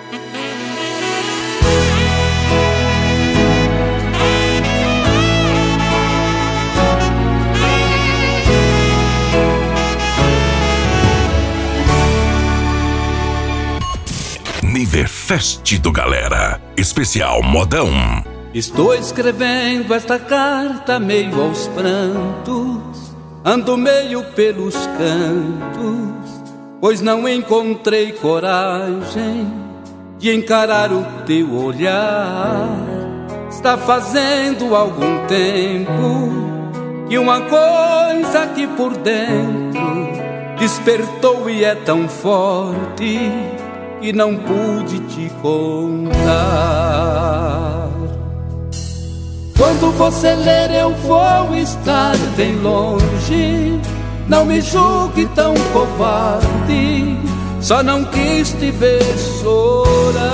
Niverfest do Galera, especial modão. Estou escrevendo esta carta meio aos prantos, ando meio pelos cantos, pois não encontrei coragem de encarar o teu olhar. Está fazendo algum tempo que uma coisa aqui por dentro despertou e é tão forte que não pude te contar. Quando você ler eu vou estar bem longe, não me julgue tão covarde, só não quis te ver chorar.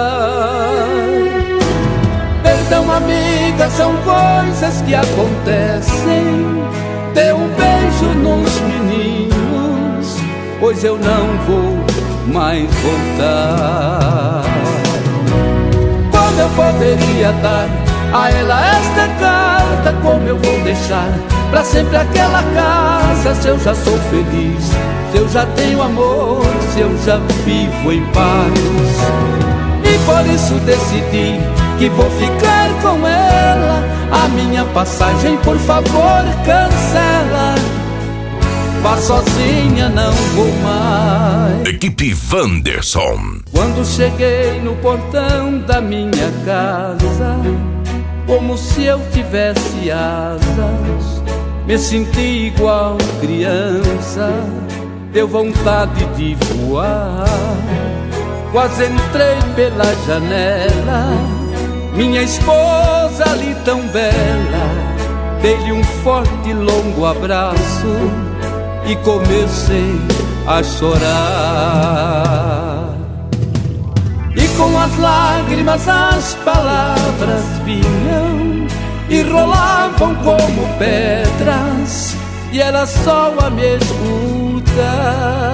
Perdão amiga, são coisas que acontecem, dê um beijo nos meninos, pois eu não vou mais voltar. Como eu poderia dar a ela esta carta, como eu vou deixar pra sempre aquela casa, se eu já sou feliz, se eu já tenho amor, se eu já vivo em paz. E por isso decidi que vou ficar com ela, a minha passagem por favor cancela, vá sozinha, não vou mais. Equipe Wanderson. Quando cheguei no portão da minha casa, como se eu tivesse asas, me senti igual criança, deu vontade de voar. Quase entrei pela janela, minha esposa ali tão bela, dei-lhe um forte e longo abraço e comecei a chorar. E com as lágrimas as palavras vinham e rolavam como pedras, e ela só a me escutar.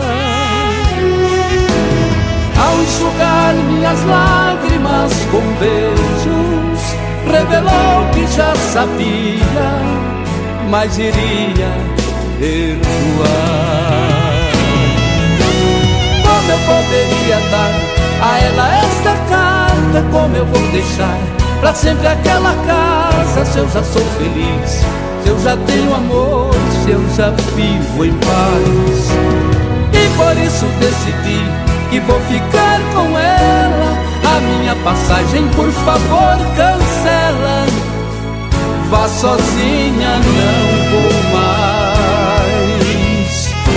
Ao enxugar minhas lágrimas com beijos, revelou que já sabia, mas iria perdoar. Como eu poderia dar a ela esta carta, como eu vou deixar pra sempre aquela casa, se eu já sou feliz, se eu já tenho amor, se eu já vivo em paz. E por isso decidi que vou ficar com ela, a minha passagem por favor cancela, vá sozinha, não vou mais.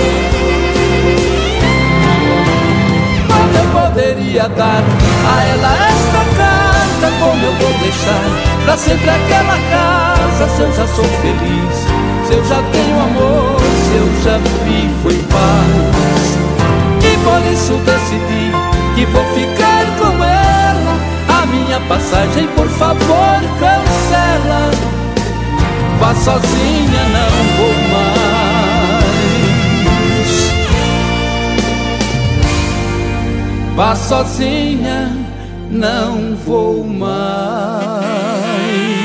Como eu poderia dar a ela esta carta, como eu vou deixar pra sempre aquela casa, se eu já sou feliz, se eu já tenho amor, se eu já vivo em paz. E por isso decidi que vou ficar com ela, a minha passagem por favor cancela, vá sozinha, não vou mais. Vá sozinha, não vou mais.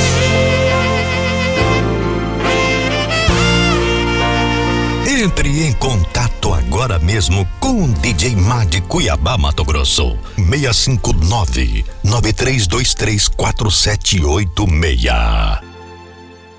Entre em contato agora mesmo com o DJ Má de Cuiabá, Mato Grosso. 659-9323-4786.